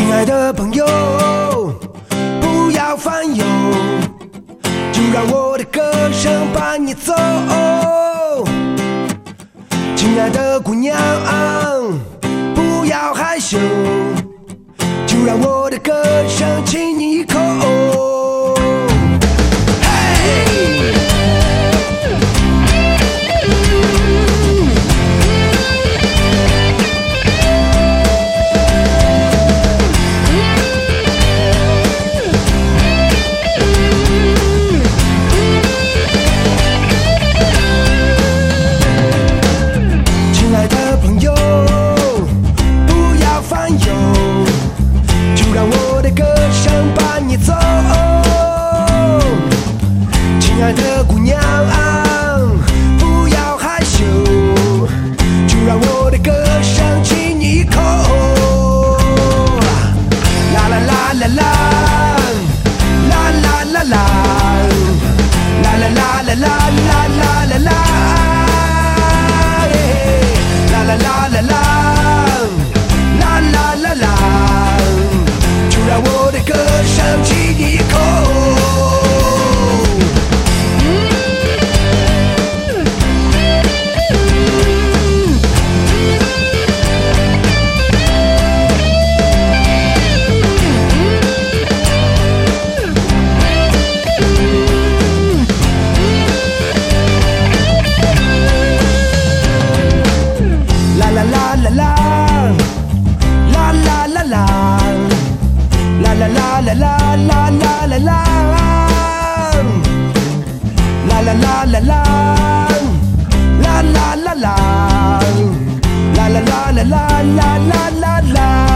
亲爱的朋友，不要烦忧，就让我的歌声伴你走。亲爱的姑娘，不要害羞，就让我的歌声亲你一口。亲爱的姑娘，不要害羞，就让我的歌声亲你一口。啦啦啦啦啦，啦啦啦啦，啦啦啦啦啦啦啦啦啦，啦啦啦啦啦，啦啦啦啦，就让我的歌声亲你一口。La la la la la la la la la la la la la